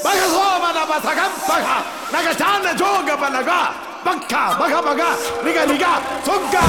baga soma na basagam baga naga chana joga banaga bakka baga baga liga liga sugga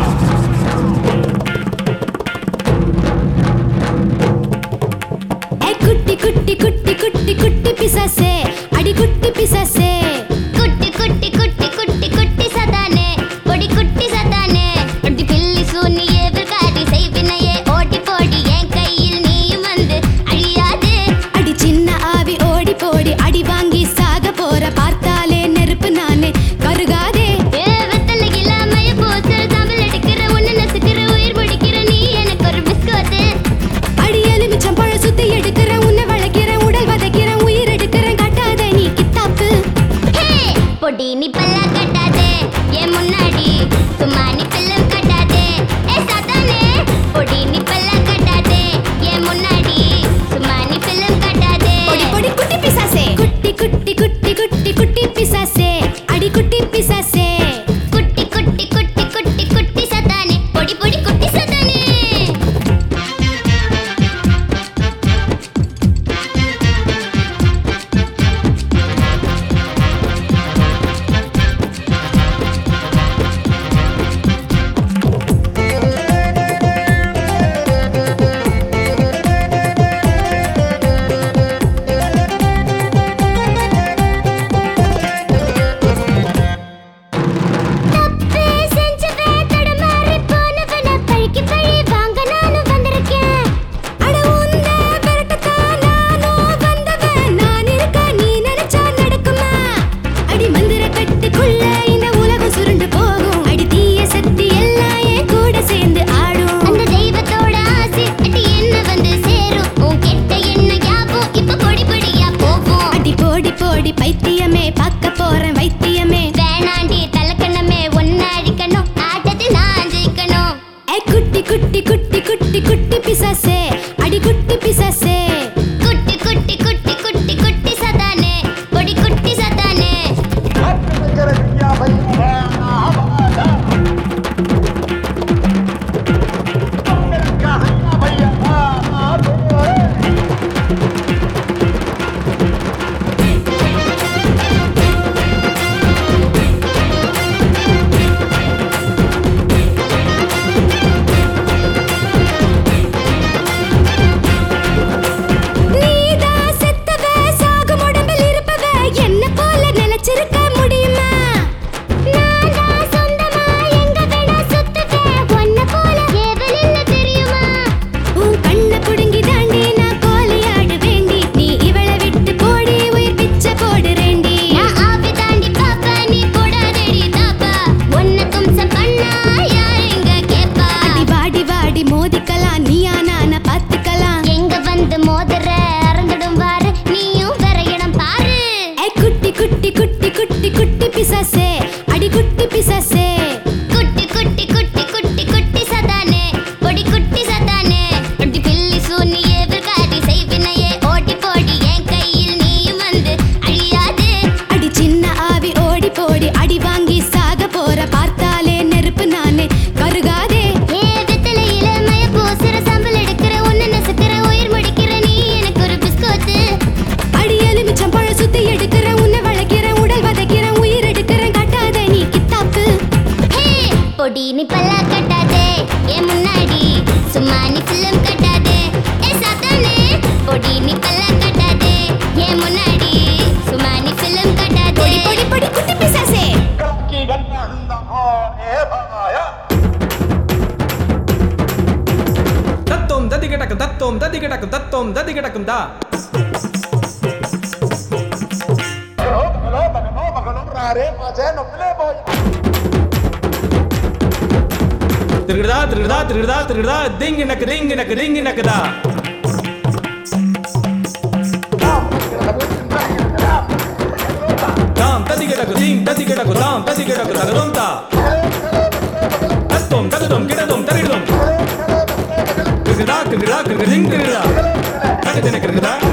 ए कुट्टी कुट्टी कुट्टी कुट्टी कुट्टी पिसासे अड़ी कुट्टी पिसासे कुट्टी कुट्टी कुट्टी कुट्टी कुट्टी सदाने बड़ी कुट्टी सदाने अड़ी पिल्ली सुनिए बिरकाटी सही बिनये ओटी पोडी एन கையில் நீயும் வந்து அழியாதே அடி சின்ன ஆவி ஓடி போடி அடி வாங்கி சாக போற பார்த்தாலே நெருப்பு நானே கருகாதே ஏ வெத்தல இல்லாமய போச்சு தமிழ் அடிக்கிற உன்ன நசுக்கிற உயிர் முடிக்கிற நீ எனக்கு ஒரு பிஸ்கட் அடி எலுமிச்சம் பழ சுத்தி எடுக்கிற உன்னை வளைக்கிற உடல் வதைக்கிற உயிர் எடுக்கிற கட்டாதே நீ கித்தாப்பு ஹே பொடி நீ பல்லா கட்டாதே ஏ முன்னாடி சும்மா நீ பில்லம் கட்டாதே ஏ சாத்தானே பொடி நீ பல்லா கட்டாதே ஏ முன்னாடி சும்மா நீ பில்லம் கட்டாதே பொடி பொடி குட்டி பிசாசே குட்டி குட்டி குட்டி குட்டி குட்டி பிசாசே அடி குட்டி பிசாசே குட்டி குட்டி குட்டி குட்டி குட்டி சாத்தானே பொடி பொடி குட்டி சாத்தானே தப்பே செஞ்சவே தடமாறி போனவன பழிக்கு பழி வாங்க நானும் வந்திருக்கேன் அட உந்த விரட்டத்தான் நானும் வந்தவன் நான் இருக்க நீ நினைச்சா நடக்குமா அடி மந்திர கட்டுக்குள்ள இந்த உலகம் சுருண்டு போகும் அடி தீய சக்தி எல்லாம் என் கூட சேர்ந்து ஆடும் அந்த தெய்வத்தோட ஆசை அடி என்ன வந்து சேரும் உன் கெட்ட என்ன யாவும் இப்ப பொடி பொடியா போகும் அடி போடி போடி பைத்தியமே பார்க்க போறேன் வைத்தியமே வேணாண்டி தலக்கணமே ஒன்ன அழிக்கணும் ஆட்டத்தில் நான் ஜெயிக்கணும் ஏ குட்டி குட்டி குட்டி குட்டி குட்டி பிசாசே அடி குட்டி பிசாசே குட்டி குட்டி குட்டி குட்டி குட்டி சதானே பொடி குட்டி சதானே நீதா செத்தவ சாகும் உடம்பில் இருப்பவ என்ன போல நிலைச்சிருக்க முடியுமா நான் தான் சொந்தமா எங்க வேணா சுத்துவேன் உன்னை போல ஏவல் இல்ல தெரியுமா உன் கண்ணை புடுங்கி தாண்டி நான் கோலியாடு வேண்டி நீ இவளை விட்டு போடி உயிர் பிச்சை போடுறேண்டி நான் ஆவி தாண்டி பாப்பா நீ போடாதேடி தாப்பா உன்னை தும்சம் பண்ணா யார் எங்க கேப்பா அடி வாடி வாடி மோதிக்கலாம் நீயா நானா பார்த்துக்கலாம் எங்க வந்து மோதுற அறந்துடும் வாரு நீயும் வேற இடம் பாரு ஏ குட்டி குட்டி குட்டி குட்டி குட்டி பிசாசே அடி குட்டி பிசாசே குட்டி குட்டி குட்டி குட்டி குட்டி சதானே பொடி குட்டி சதானே அடி பில்லி சூனியே விர்காடி செய்வினையே ஓடி போடி என் கையில் நீயும் வந்து அழியாதே அடி சின்ன ஆவி ஓடி போடி அடி வாங்கி சாக போற பார்த்தாலே நெருப்பு நானே கருகாதே ஏ வெத்தல இளமய பூசுற சம்பல் எடுக்கிற உன்னை நசுக்கிற உயிர் முடிக்கிற நீ எனக்கு ஒரு பிஸ்கோத்து அடி எலுமிச்சம் பழ சுத்தி எடுக்கிற உன்னை வளைக்கிற உடல் வதைக்கிற உயிர் எடுக்கிற கட்டாதே நீ கித்தாப்பு ஹே பொடி நீ பல்லா கட்டாதே ஏ முன்னாடி சும்மா நீ பில்லம் கட்டாதே ஏ சாத்தானே பொடி நீ பல்லா கட்டாதே ஏ முன்னாடி சும்மா நீ பில்லம் கட்டாதே பொடி பொடி பொடி குட்டி பிசாசே தத்தோம் ததி கிடக்கும் தத்தோம் ததி கிடக்கும் தத்தோம் ததி கிடக்கும் தா திருடுதா திருடுதா திருடுதா திருடுதா திங்கு நக்கு திங்கு நக்கு திங்கு நக்குதா தாம் ததி கிடக்கு திங் ததி கிடக்கு தாம் ததி கிடக்கு தகதோம் தா தத்தோம் தகதோம் கிடதோம் தரிடுதோம் கிருதா கிருதா கிருதிங் கிருதா தகதின கிருதா